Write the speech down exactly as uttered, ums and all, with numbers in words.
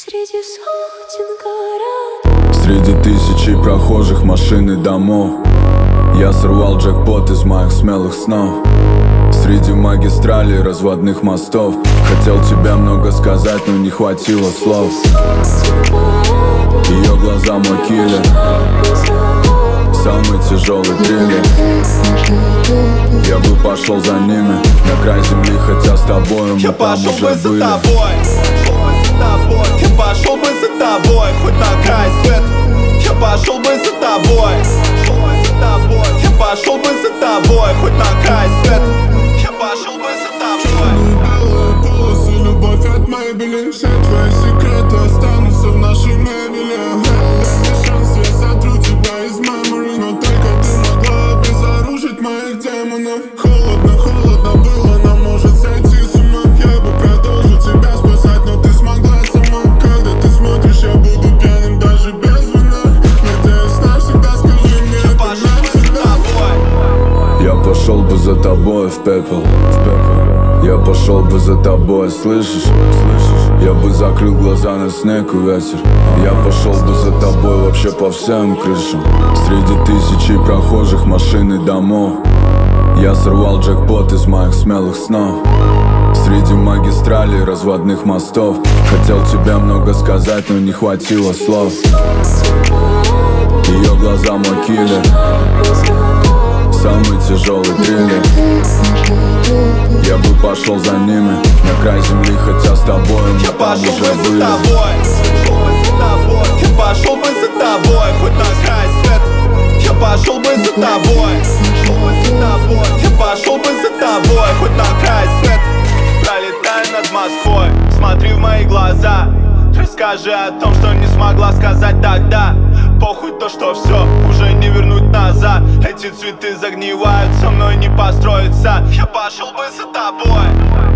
Среди сотен городов, среди тысячи прохожих, машин и домов, я сорвал джекпот из моих смелых снов. Среди магистралей, разводных мостов, хотел тебе много сказать, но не хватило слов. Ее глаза мой киллер, самый тяжелый триллер. Я бы пошел за ними на край земли, хотя с тобой мы Я там пошел уже бы за были. тобой, я пошел бы за тобой, хоть на край света. Я пошел бы за тобой, я пошел бы за тобой, хоть на край света. Я пошел бы за тобой. Белые полосы, любовь от мебели. Все твои секреты останутся в нашей мебели. Дай мне шанс, я сотру тебя из memory, но только ты могла обезоружить моих демонов. Холодно, холодно было, нам может сойти с ума. Я бы продолжил тебя спасать, но ты смогла сама. Когда ты смотришь, я буду пьяным даже без вина. Надеюсь, навсегда скажи мне это навсегда. Я пошел бы за тобой в пепел, в пепел. Я пошел бы за тобой, слышишь? Слышишь? Я бы закрыл глаза на снег и ветер. Я пошел бы за тобой вообще по всем крышам. Среди тысячи прохожих, машин и домов, я сорвал джекпот из моих смелых снов. Среди магистралей, разводных мостов, хотел тебе много сказать, но не хватило слов. Ее глаза мой киллер, самый тяжелый триллер. Я бы пошел за ними на край земли, хотя с тобой мы Я там пошел бы уже за были. тобой, я пошел бы за тобой, хоть на край света. Я пошел бы за тобой, я пошел бы за тобой, хоть на край света. Пролетай над Москвой, смотри в мои глаза. Расскажи о том, что не смогла сказать тогда. Похуй то, что все уже не вернуть назад. Эти цветы загнивают, со мной не построиться. Я пошел бы за тобой,